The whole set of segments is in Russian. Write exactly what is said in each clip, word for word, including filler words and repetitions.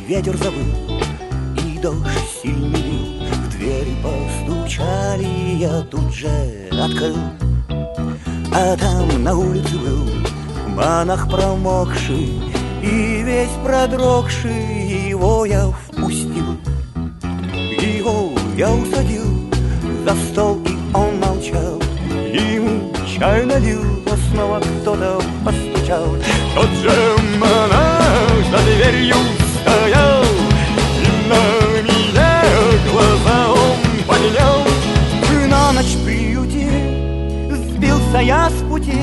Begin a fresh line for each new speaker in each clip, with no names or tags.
ветер завыл, и дождь сильный лил. В дверь постучали, я тут же открыл. А там на улице был монах промокший, и весь продрогший, его я впустил. Его я усадил за стол, и он молчал. Ему чай налил, но снова кто-то постучал. Тот же монах за дверью стоял, и на меня глаза он поднял. На ночь приютили, сбился я с пути.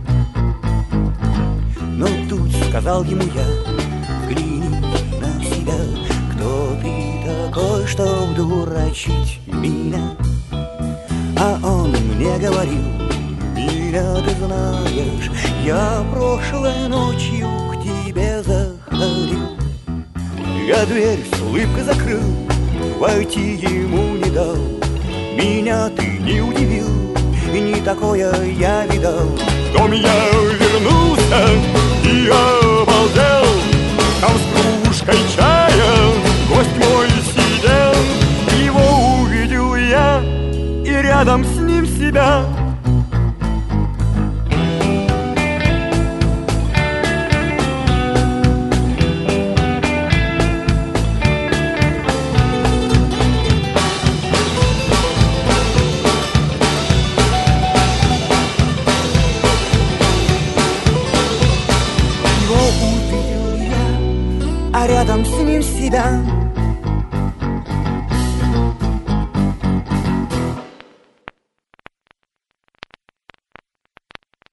Но тут сказал ему я: взгляни на себя, кто ты такой, чтоб дурачить меня? А он мне говорил: меня ты знаешь, я прошлой ночью к тебе заходил. Я дверь с улыбкой закрыл, войти ему не дал. Меня ты не удивил, и не такое я видал. В дом я вернулся и обалдел. Там с кружкой чая гость мой сидел. Его увидел я, и рядом с ним себя. А рядом с ним себя.